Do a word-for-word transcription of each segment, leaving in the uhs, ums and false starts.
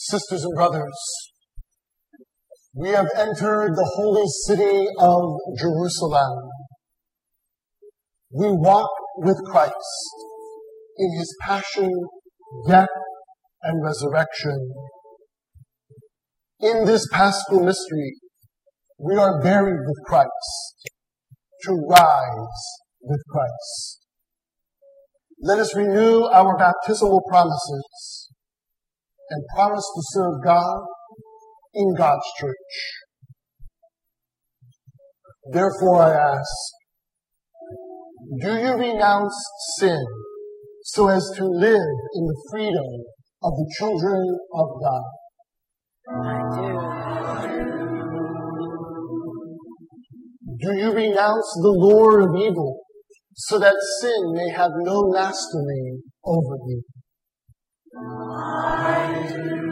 Sisters and brothers, we have entered the holy city of Jerusalem. We walk with Christ in his passion, death, and resurrection. In this paschal mystery, we are buried with Christ, to rise with Christ. Let us renew our baptismal promises and promise to serve God in God's church. Therefore I ask, do you renounce sin so as to live in the freedom of the children of God? I do. Do you renounce the lure of evil so that sin may have no mastery over you? I do.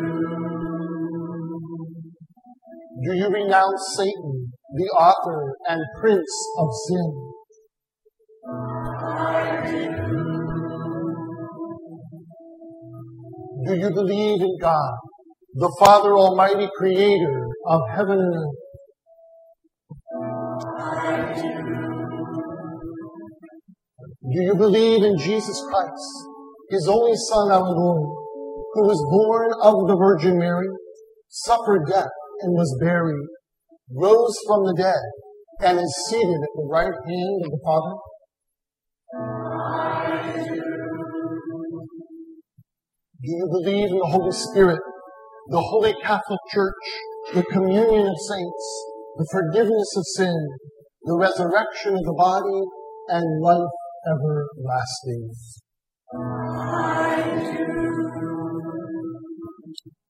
Do you renounce Satan, the author and prince of sin? I do. Do you believe in God, the Father Almighty, creator of heaven and earth? I do. Do you believe in Jesus Christ, his only Son, our Lord, who was born of the Virgin Mary, suffered death, and was buried, rose from the dead, and is seated at the right hand of the Father? I do. Do you believe in the Holy Spirit, the Holy Catholic Church, the communion of saints, the forgiveness of sin, the resurrection of the body, and life everlasting? I do.